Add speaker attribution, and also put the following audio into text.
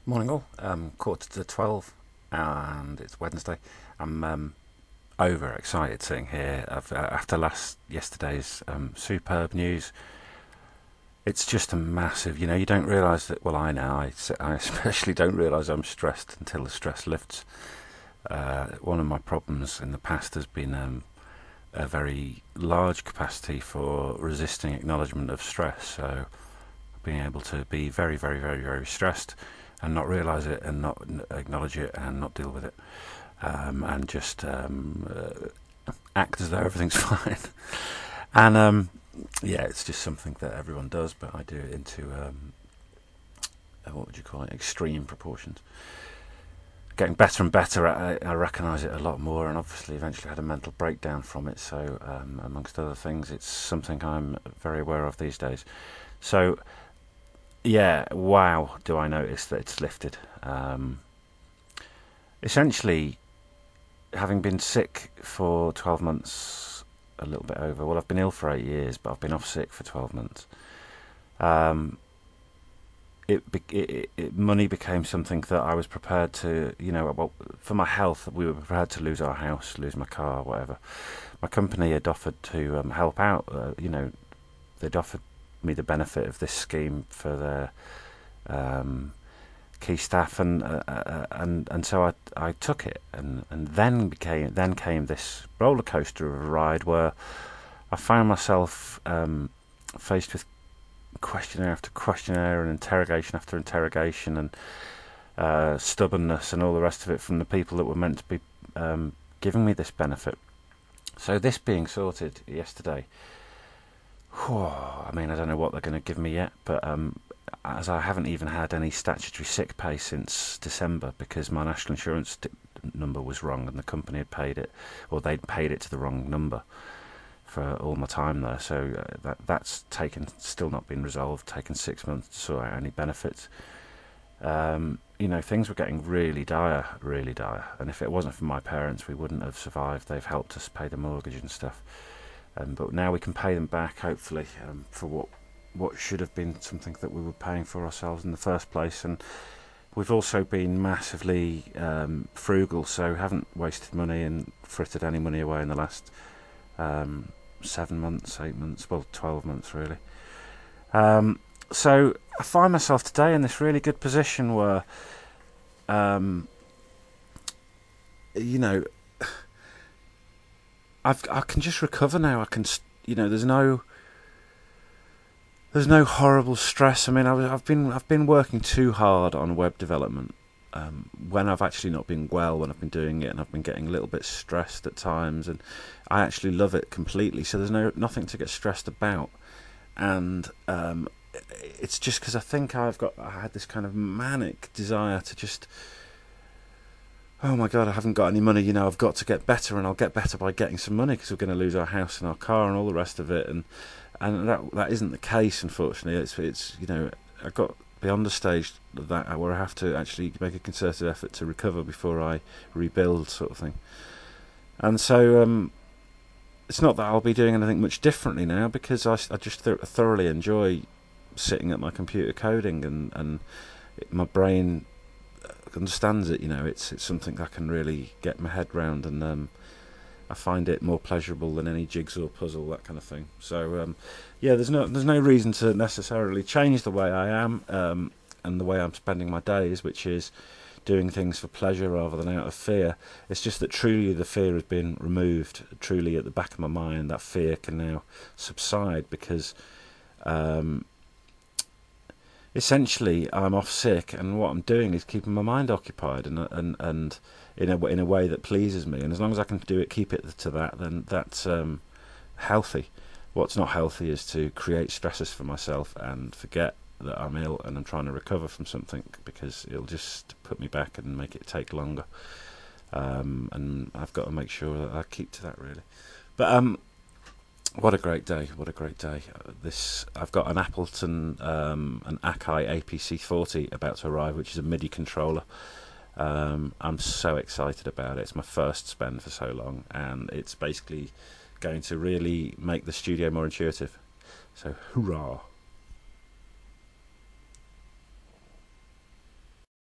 Speaker 1: Morning all, 11:45 and it's Wednesday. I'm over excited sitting here after yesterday's superb news. It's just a massive, you don't realise that, well I know, I especially don't realise I'm stressed until the stress lifts. One of my problems in the past has been a very large capacity for resisting acknowledgement of stress, so being able to be very, very, very, very stressed and not realise it and not acknowledge it and not deal with it, and just act as though everything's fine. And yeah, it's just something that everyone does, but I do it into what would you call it, extreme proportions. Getting better and better at it, I recognise it a lot more, and obviously eventually had a mental breakdown from it, so amongst other things it's something I'm very aware of these days. So yeah, wow, do I notice that it's lifted. Essentially, having been sick for 12 months, a little bit over, well, I've been ill for 8 years, but I've been off sick for 12 months. Money became something that I was prepared to, well, for my health, we were prepared to lose our house, lose my car, whatever. My company had offered to help out, they'd offered me the benefit of this scheme for their key staff, and so I took it, and then came this roller coaster of a ride where I found myself faced with questionnaire after questionnaire and interrogation after interrogation and stubbornness and all the rest of it from the people that were meant to be giving me this benefit. So this being sorted yesterday, I mean, I don't know what they're going to give me yet, but as I haven't even had any statutory sick pay since December because my national insurance number was wrong and the company had paid it, or they'd paid it to the wrong number for all my time there. So that's still not been resolved, taken 6 months to sort out any benefits. Things were getting really dire, and if it wasn't for my parents, we wouldn't have survived. They've helped us pay the mortgage and stuff. But now we can pay them back, hopefully, for what should have been something that we were paying for ourselves in the first place. And we've also been massively frugal, so haven't wasted money and frittered any money away in the last 7 months, 8 months, well, 12 months really. So I find myself today in this really good position where, I can just recover now. I can, there's no horrible stress. I mean, I've been working too hard on web development when I've actually not been well when I've been doing it, and I've been getting a little bit stressed at times. And I actually love it completely, so there's nothing to get stressed about. And it's just because I think I had this kind of manic desire to just, oh my God, I haven't got any money, I've got to get better, and I'll get better by getting some money because we're going to lose our house and our car and all the rest of it. And that isn't the case, unfortunately. It's I got beyond the stage of that where I have to actually make a concerted effort to recover before I rebuild, sort of thing. And so it's not that I'll be doing anything much differently now, because I just thoroughly enjoy sitting at my computer coding, and my brain understands it. It's something I can really get my head round, and I find it more pleasurable than any jigsaw puzzle, that kind of thing. So yeah, there's no reason to necessarily change the way I am and the way I'm spending my days, which is doing things for pleasure rather than out of fear. It's just that truly the fear has been removed. Truly at the back of my mind, that fear can now subside, because essentially I'm off sick, and what I'm doing is keeping my mind occupied and in a way that pleases me. And as long as I can keep it to that, then that's healthy. What's not healthy is to create stresses for myself and forget that I'm ill and I'm trying to recover from something, because it'll just put me back and make it take longer. And I've got to make sure that I keep to that, really. But what a great day! What a great day! I've got an Appleton, an Akai APC40 about to arrive, which is a MIDI controller. I'm so excited about it. It's my first spend for so long, and it's basically going to really make the studio more intuitive. So, hurrah!